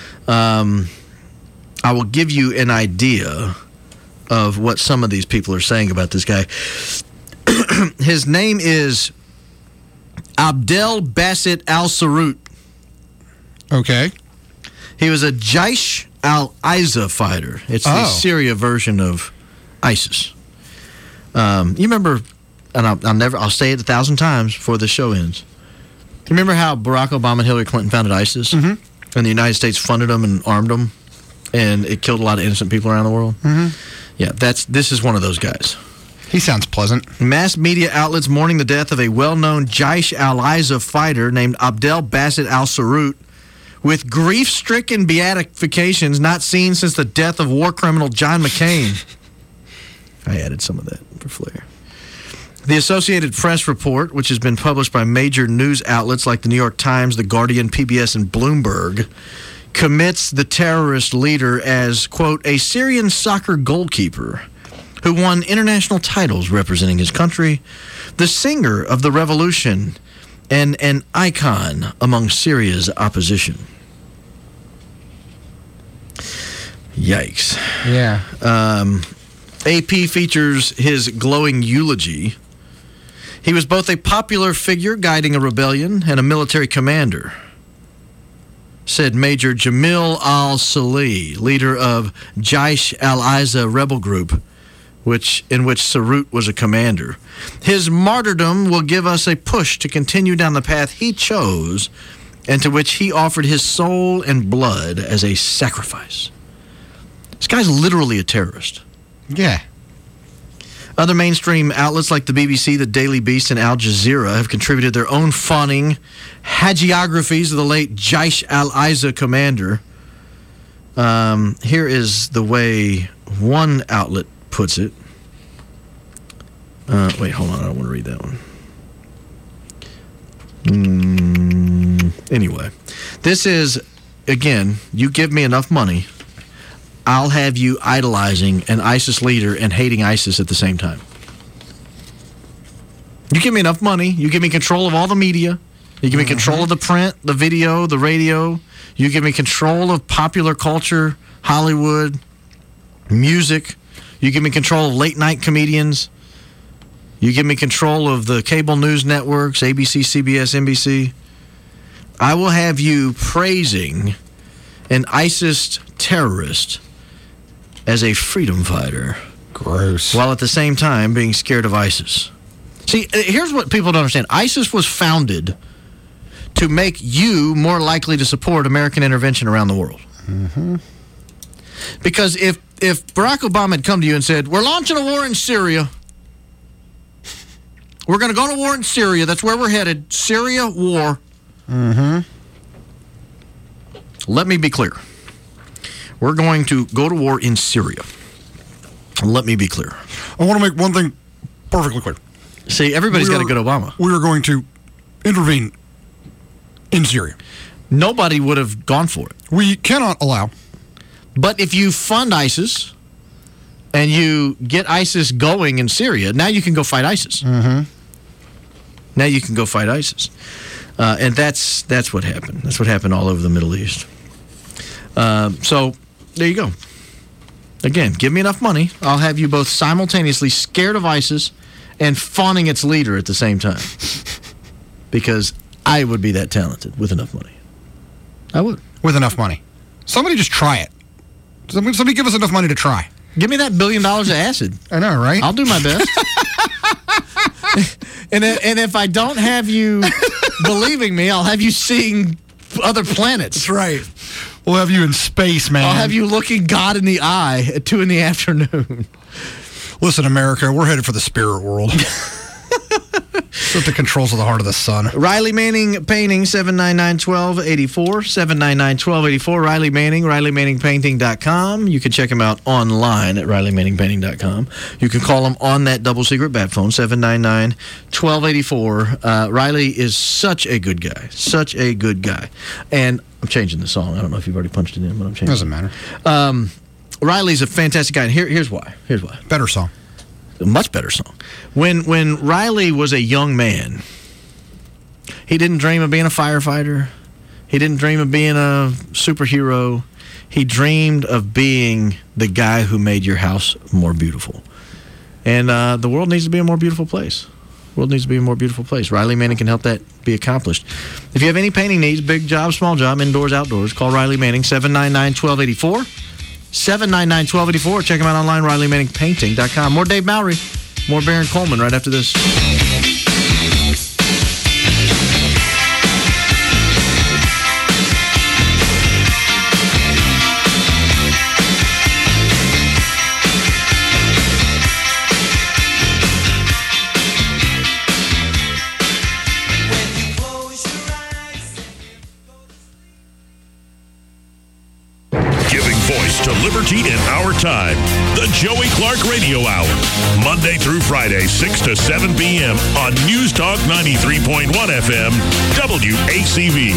I will give you an idea of what some of these people are saying about this guy. His name is Abdel Basit al-Sarut. Okay. He was a Jaish al-Isa fighter. It's the Syria version of ISIS. You remember, and I'll say it 1,000 times before the show ends. You remember how Barack Obama and Hillary Clinton founded ISIS? Mm-hmm. And the United States funded them and armed them, and it killed a lot of innocent people around the world? Mm-hmm. Yeah, this is one of those guys. He sounds pleasant. Mass media outlets mourning the death of a well-known Jaish al-Isa fighter named Abdel Basit al-Sarut, with grief-stricken beatifications not seen since the death of war criminal John McCain. I added some of that for flair. The Associated Press report, which has been published by major news outlets like the New York Times, The Guardian, PBS, and Bloomberg, commits the terrorist leader as, quote, a Syrian soccer goalkeeper who won international titles representing his country, the singer of the revolution, and an icon among Syria's opposition. Yikes. Yeah. AP features his glowing eulogy. He was both a popular figure guiding a rebellion and a military commander, said Major Jamil al-Salih, leader of Jaish al-Isa rebel group, in which Sarut was a commander. His martyrdom will give us a push to continue down the path he chose and to which he offered his soul and blood as a sacrifice. This guy's literally a terrorist. Yeah. Other mainstream outlets like the BBC, the Daily Beast, and Al Jazeera have contributed their own fawning hagiographies of the late Jaish al-Isa commander. Here is the way one outlet puts it. Wait, hold on. I don't want to read that one. Anyway, this is, again, you give me enough money, I'll have you idolizing an ISIS leader and hating ISIS at the same time. You give me enough money, you give me control of all the media, you give me control of the print, the video, the radio, you give me control of popular culture, Hollywood, music, you give me control of late-night comedians, you give me control of the cable news networks, ABC, CBS, NBC. I will have you praising an ISIS terrorist as a freedom fighter. Gross. While at the same time being scared of ISIS. See, here's what people don't understand. ISIS was founded to make you more likely to support American intervention around the world. Mm-hmm. Because if Barack Obama had come to you and said, we're launching a war in Syria. We're going to go to war in Syria. That's where we're headed. Syria war. Mm-hmm. Let me be clear. We're going to go to war in Syria. Let me be clear. I want to make one thing perfectly clear. See, everybody's got a good Obama. We are going to intervene in Syria. Nobody would have gone for it. We cannot allow. But if you fund ISIS and you get ISIS going in Syria, now you can go fight ISIS. Mm-hmm. Now you can go fight ISIS. And that's what happened. That's what happened all over the Middle East. So there you go. Again, give me enough money. I'll have you both simultaneously scared of ISIS and fawning its leader at the same time. Because I would be that talented with enough money. I would. With enough money. Somebody just try it. Somebody give us enough money to try. Give me that $1 billion of acid. I know, right? I'll do my best. and if I don't have you believing me, I'll have you seeing other planets. That's right. We'll have you in space, man. I'll have you looking God in the eye at 2 p.m. Listen, America, we're headed for the spirit world. With the controls of the heart of the sun. Riley Manning Painting, 799-1284. 799-1284. Riley Manning, RileyManningPainting.com. You can check him out online at RileyManningPainting.com. You can call him on that double secret bat phone, 799-1284. Riley is such a good guy. Such a good guy. And I'm changing the song. I don't know if you've already punched it in, but I'm changing it. Doesn't matter. Riley's a fantastic guy. And here's why. Better song. A much better song. When Riley was a young man, he didn't dream of being a firefighter. He didn't dream of being a superhero. He dreamed of being the guy who made your house more beautiful. And the world needs to be a more beautiful place. The world needs to be a more beautiful place. Riley Manning can help that be accomplished. If you have any painting needs, big job, small job, indoors, outdoors, call Riley Manning, 799-1284. 799-1284. Check him out online, RileyManningPainting.com. More Dave Mowry, more Baron Coleman right after this. To liberty in our time. The Joey Clark Radio Hour. Monday through Friday, 6 to 7 p.m. on News Talk 93.1 FM, WACV.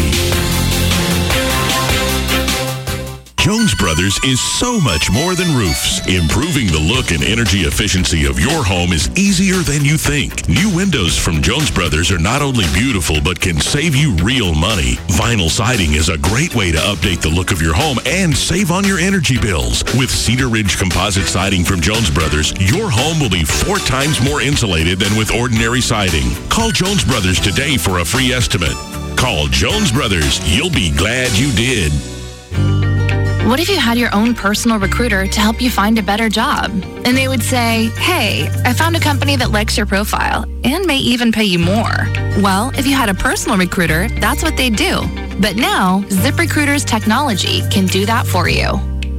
Jones Brothers is so much more than roofs. Improving the look and energy efficiency of your home is easier than you think. New windows from Jones Brothers are not only beautiful, but can save you real money. Vinyl siding is a great way to update the look of your home and save on your energy bills. With Cedar Ridge composite siding from Jones Brothers, your home will be 4 times more insulated than with ordinary siding. Call Jones Brothers today for a free estimate. Call Jones Brothers. You'll be glad you did. What if you had your own personal recruiter to help you find a better job? And they would say, hey, I found a company that likes your profile and may even pay you more. Well, if you had a personal recruiter, that's what they'd do. But now, ZipRecruiter's technology can do that for you.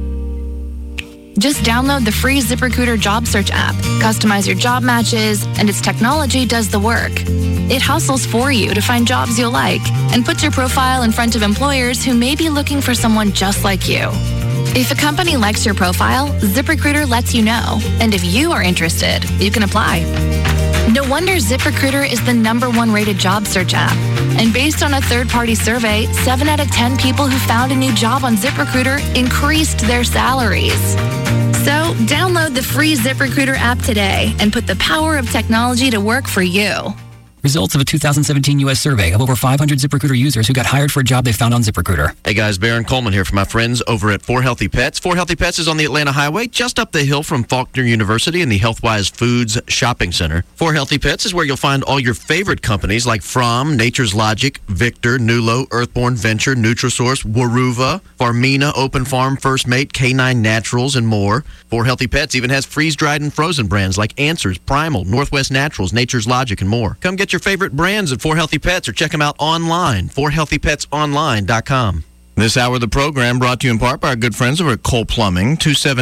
Just download the free ZipRecruiter job search app, customize your job matches, and its technology does the work. It hustles for you to find jobs you'll like and puts your profile in front of employers who may be looking for someone just like you. If a company likes your profile, ZipRecruiter lets you know. And if you are interested, you can apply. No wonder ZipRecruiter is the #1 rated job search app. And based on a third-party survey, 7 out of 10 people who found a new job on ZipRecruiter increased their salaries. So download the free ZipRecruiter app today and put the power of technology to work for you. Results of a 2017 U.S. survey of over 500 ZipRecruiter users who got hired for a job they found on ZipRecruiter. Hey guys, Baron Coleman here for my friends over at 4 Healthy Pets. 4 Healthy Pets is on the Atlanta Highway, just up the hill from Faulkner University in the HealthWise Foods Shopping Center. 4 Healthy Pets is where you'll find all your favorite companies like Fromm, Nature's Logic, Victor, Nulo, Earthborn Venture, Nutrisource, Waruva, Farmina, Open Farm, First Mate, K9 Naturals, and more. 4 Healthy Pets even has freeze-dried and frozen brands like Answers, Primal, Northwest Naturals, Nature's Logic, and more. Come get your favorite brands at 4 Healthy Pets or check them out online, 4healthypetsonline.com. This hour of the program brought to you in part by our good friends over at Cole Plumbing,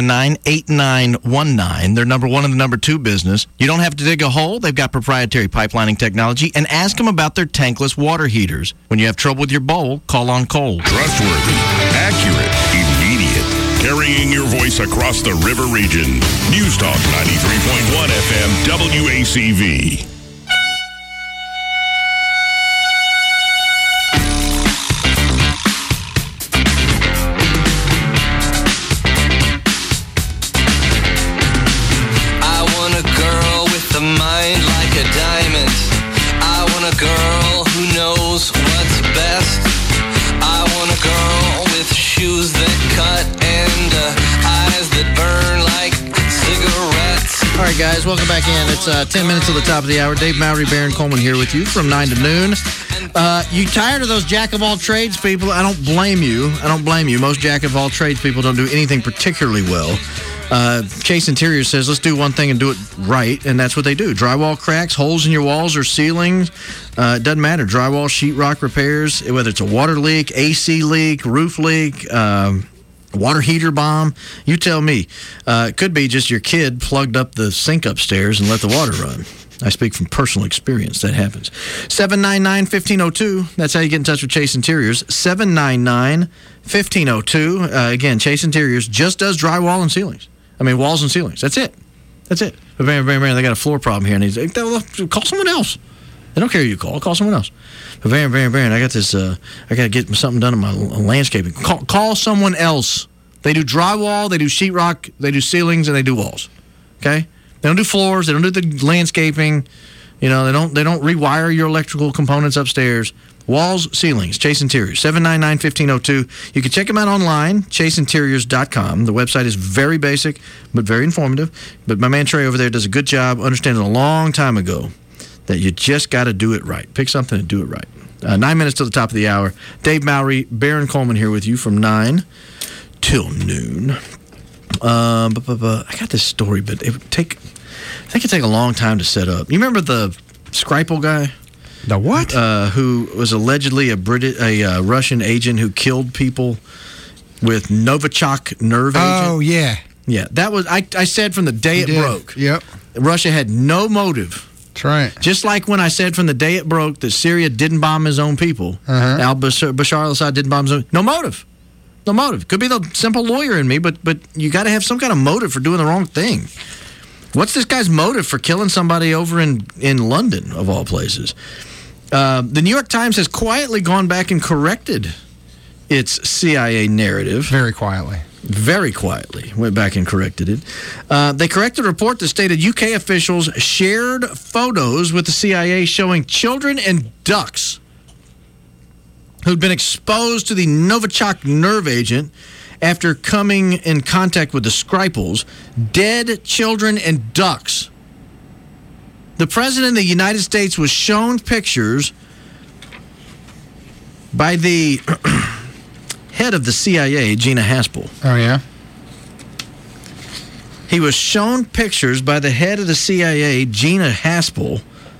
279-8919. They're #1 in the #2 business. You don't have to dig a hole. They've got proprietary pipelining technology. And ask them about their tankless water heaters. When you have trouble with your bowl, call on Cole. Trustworthy, accurate, immediate. Carrying your voice across the river region. News Talk 93.1 FM WACV. Girl who knows what's best. I want a girl with shoes that cut and eyes that burn like cigarettes. All right, guys, welcome back in. It's 10 minutes till the top of the hour. Dave Mowry, Baron Coleman here with you from 9 to noon. You tired of those jack-of-all-trades people? I don't blame you. Most jack-of-all-trades people don't do anything particularly well. Chase Interior says, let's do one thing and do it right, and that's what they do. Drywall cracks, holes in your walls or ceilings, it doesn't matter. Drywall, sheetrock repairs, whether it's a water leak, AC leak, roof leak, water heater bomb, you tell me. It could be just your kid plugged up the sink upstairs and let the water run. I speak from personal experience. That happens. 799-1502. That's how you get in touch with Chase Interiors. 799-1502. Again, Chase Interiors just does drywall and ceilings. Walls and ceilings. That's it. But man, they got a floor problem here. And he's like, call someone else. They don't care who you call. Call someone else. But Baron, I got this. I got to get something done in my landscaping. Call someone else. They do drywall. They do sheetrock. They do ceilings, and they do walls. Okay. They don't do floors. They don't do the landscaping. They don't rewire your electrical components upstairs. Walls, ceilings, Chase Interiors, 799-1502. You can check them out online, chaseinteriors.com. The website is very basic, but very informative. But my man Trey over there does a good job understanding a long time ago that you just got to do it right. Pick something and do it right. 9 minutes to the top of the hour. Dave Mowry, Baron Coleman here with you from 9 till noon. I got this story, but I think it'd take a long time to set up. You remember the Skripal guy? The what? Who was allegedly a Russian agent who killed people with Novichok nerve agent. Oh, yeah. Yeah, that was, I said from the day it broke. Yep. Russia had no motive. That's right. Just like when I said from the day it broke that Syria didn't bomb his own people. Bashar al-Assad didn't bomb his own. No motive. No motive. Could be the simple lawyer in me, but you got to have some kind of motive for doing the wrong thing. What's this guy's motive for killing somebody over in London, of all places? The New York Times has quietly gone back and corrected its CIA narrative. Very quietly. Very quietly went back and corrected it. They corrected a report that stated UK officials shared photos with the CIA showing children and ducks who'd been exposed to the Novichok nerve agent after coming in contact with the Skripals. Dead children and ducks. The President of the United States was shown pictures by the head of the CIA, Gina Haspel. Oh, yeah? He was shown pictures by the head of the CIA, Gina Haspel,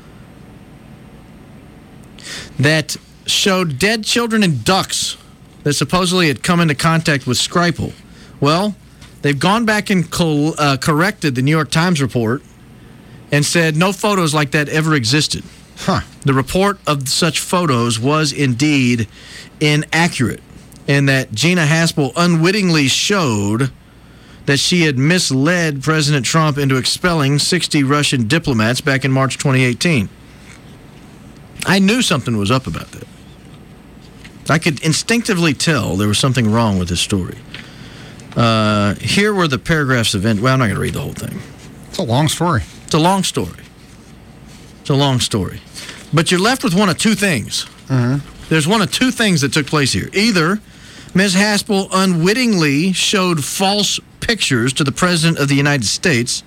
that showed dead children and ducks that supposedly had come into contact with Skripal. Well, they've gone back and corrected the New York Times report and said no photos like that ever existed. The report of such photos was indeed inaccurate, and that Gina Haspel unwittingly showed that she had misled President Trump into expelling 60 Russian diplomats back in March 2018. I knew something was up about that. I could instinctively tell there was something wrong with this story. Here were the paragraphs of... Well, I'm not going to read the whole thing. It's a long story. It's a long story. It's a long story. But you're left with one of two things. There's one of two things that took place here. Either Ms. Haspel unwittingly showed false pictures to the President of the United States,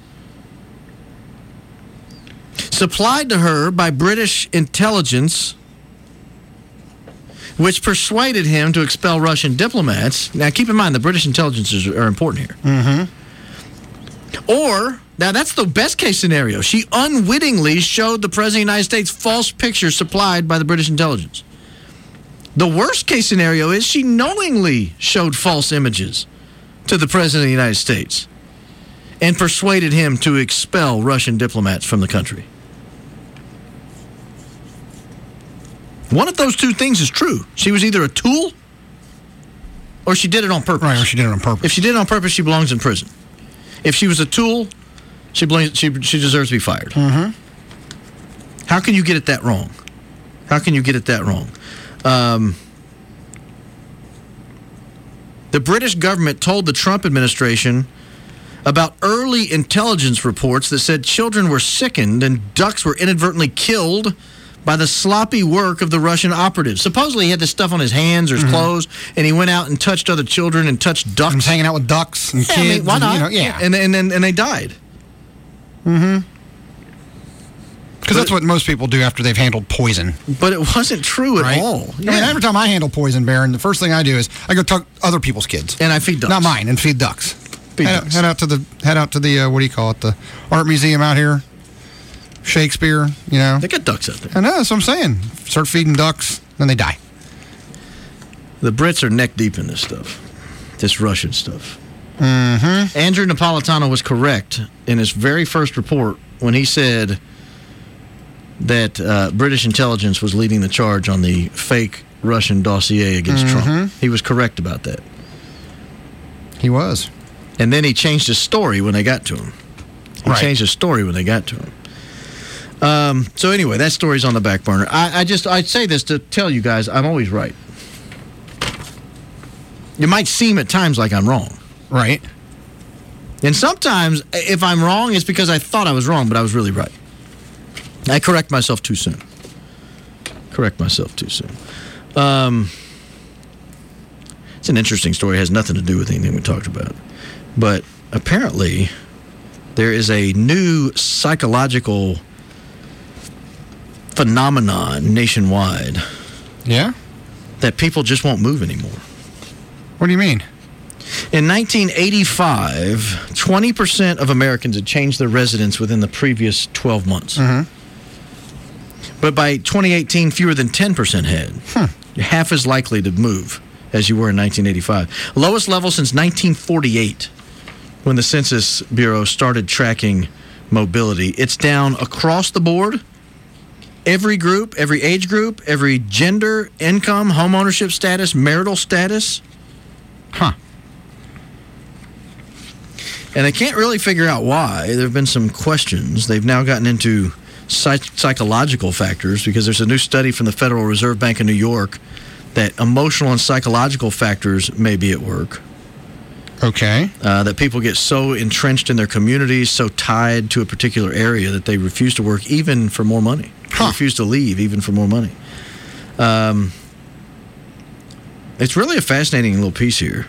supplied to her by British intelligence, which persuaded him to expel Russian diplomats. Now, keep in mind, the British intelligence are important here. Or, now that's the best case scenario. She unwittingly showed the President of the United States false pictures supplied by the British intelligence. The worst case scenario is she knowingly showed false images to the President of the United States and persuaded him to expel Russian diplomats from the country. One of those two things is true. She was either a tool or she did it on purpose. Right, or she did it on purpose. If she did it on purpose, she belongs in prison. If she was a tool, she deserves to be fired. How can you get it that wrong? How can you get it that wrong? The British government told the Trump administration about early intelligence reports that said children were sickened and ducks were inadvertently killed by the sloppy work of the Russian operatives. Supposedly he had this stuff on his hands or his clothes, and he went out and touched other children and touched ducks. And hanging out with ducks and kids. I mean, why not? And, And they died. Because that's what most people do after they've handled poison. But it wasn't true at all. I mean, every time I handle poison, Baron, the first thing I do is I go tuck other people's kids. And I feed ducks. Not mine, and feed ducks. Ducks. Head out to the what do you call it? The art museum out here. Shakespeare, you know. They got ducks out there. I know, that's what I'm saying. Start feeding ducks, then they die. The Brits are neck deep in this stuff. This Russian stuff. Andrew Napolitano was correct in his very first report when he said that British intelligence was leading the charge on the fake Russian dossier against Trump. He was correct about that. He was. And then he changed his story when they got to him. Changed his story when they got to him. So anyway, that story's on the back burner. I'd say this to tell you guys I'm always right. It might seem at times like I'm wrong. Right. And sometimes, if I'm wrong, it's because I thought I was wrong, but I was really right. I correct myself too soon. It's an interesting story. It has nothing to do with anything we talked about. But apparently, there is a new psychological phenomenon nationwide. Yeah? That people just won't move anymore. What do you mean? In 1985, 20% of Americans had changed their residence within the previous 12 months. Mm-hmm. But by 2018, fewer than 10% had. You're half as likely to move as you were in 1985. Lowest level since 1948, when the Census Bureau started tracking mobility. It's down across the board. Every group, every age group, every gender, income, home ownership status, marital status. And they can't really figure out why. There have been some questions. They've now gotten into psychological factors because there's a new study from the Federal Reserve Bank of New York that emotional and psychological factors may be at work. Okay. That people get so entrenched in their communities, so tied to a particular area that they refuse to work even for more money. They refuse to leave even for more money. It's really a fascinating little piece here.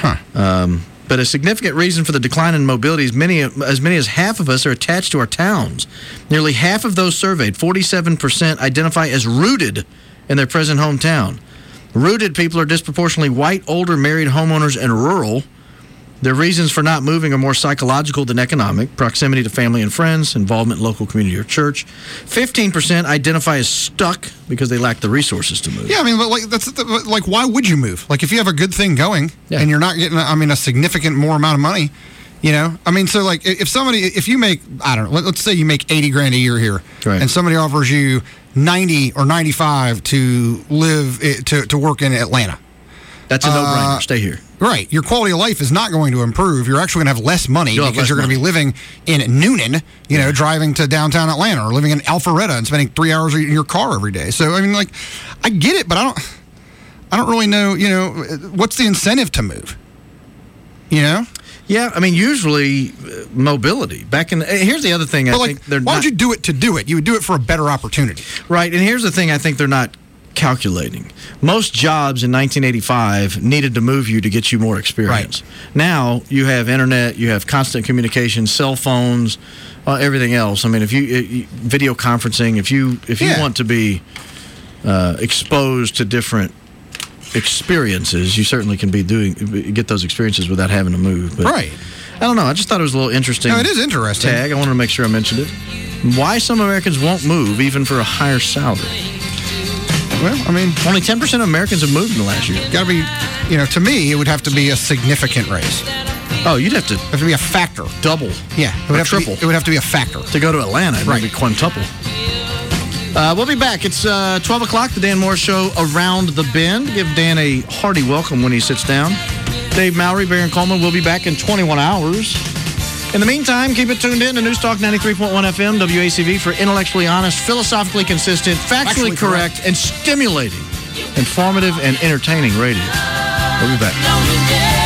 But a significant reason for the decline in mobility is as many as half of us are attached to our towns. Nearly half of those surveyed, 47%, identify as rooted in their present hometown. Rooted people are disproportionately white, older, married homeowners, and rural. Their reasons for not moving are more psychological than economic: proximity to family and friends, involvement in local community or church. 15% identify as stuck because they lack the resources to move. Yeah, I mean, but why would you move? Like, if you have a good thing going and you're not getting, a significant more amount of money, so like if you make, I don't know, let's say you make $80,000 a year here, right, and somebody offers you 90 or 95 to live to work in Atlanta. That's a no-brainer. Stay here. Right. Your quality of life is not going to improve. You're actually going to have less money because you're going to be living in Noonan, driving to downtown Atlanta, or living in Alpharetta and spending 3 hours in your car every day. So, I mean, like, I get it, but I don't really know, what's the incentive to move? Yeah, I mean, usually mobility. Here's the other thing. Why would you do it to do it? You would do it for a better opportunity. Right, and here's the thing I think they're not calculating. Most jobs in 1985 needed to move you to get you more experience. Right. Now you have internet, you have constant communication, cell phones, everything else. I mean, if you video conferencing, if you want to be exposed to different experiences, you certainly can get those experiences without having to move. But right. I don't know. I just thought it was a little interesting. No, it is interesting. Tag. I wanted to make sure I mentioned it. Why some Americans won't move even for a higher salary. Well, I mean, only 10% of Americans have moved in the last year. Got to be, to me, it would have to be a significant raise. Oh, you'd have to be a factor. Double. Yeah. It would have triple. It would have to be a factor. To go to Atlanta, it would be quintuple. We'll be back. It's 12 o'clock, the Dan Morris Show, Around the Bend. Give Dan a hearty welcome when he sits down. Dave Mowry, Baron Coleman will be back in 21 hours. In the meantime, keep it tuned in to News Talk 93.1 FM, WACV, for intellectually honest, philosophically consistent, factually correct, and stimulating, informative, and entertaining radio. We'll be back.